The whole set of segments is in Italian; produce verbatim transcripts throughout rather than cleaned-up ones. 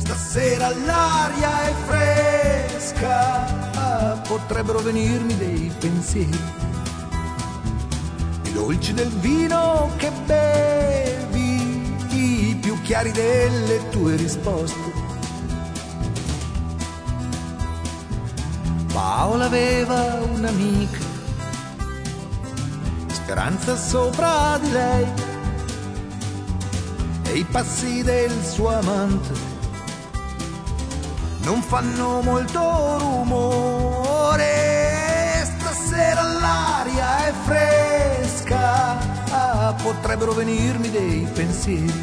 Stasera l'aria è fresca, potrebbero venirmi dei pensieri, i dolci del vino che bevi, i più chiari delle tue risposte. Paola aveva un'amica, speranza sopra di lei, e i passi del suo amante non fanno molto rumore. Stasera l'aria è fresca, potrebbero venirmi dei pensieri,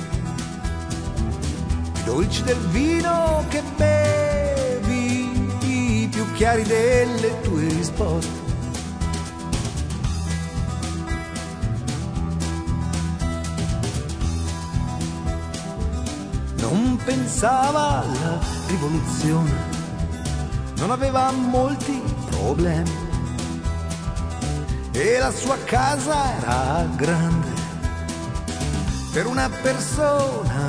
i dolci del vino che bevi, i più chiari delle tue risposte. Non pensava alla rivoluzione, non aveva molti problemi e la sua casa era grande per una persona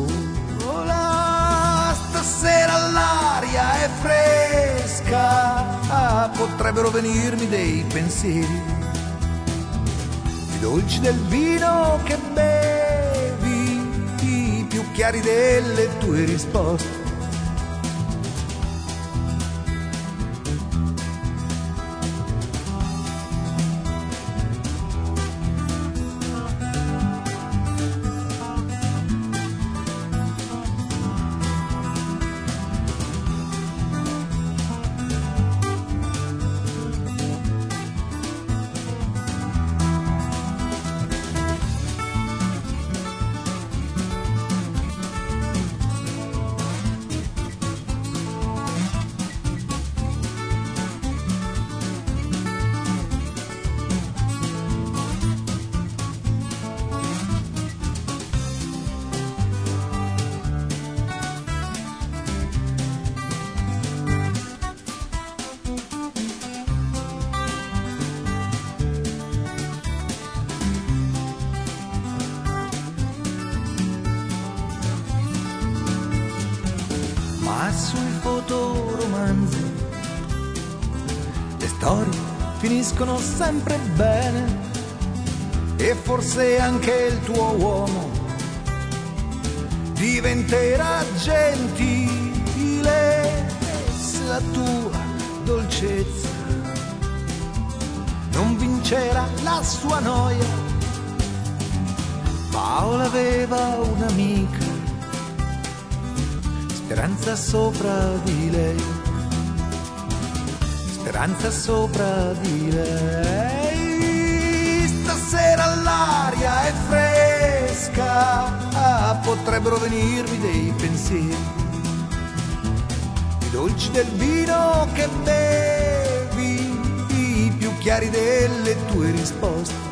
sola. Stasera l'aria è fresca, potrebbero venirmi dei pensieri, i dolci del vino che bevi, i più chiari delle tue risposte. Ma sui fotoromanzi le storie finiscono sempre bene, e forse anche il tuo uomo diventerà gentile se la tua dolcezza non vincerà la sua noia. Paola aveva un'amica, speranza sopra di lei, speranza sopra di lei. Stasera l'aria è fresca, potrebbero venirmi dei pensieri, i dolci del vino che bevi, i più chiari delle tue risposte.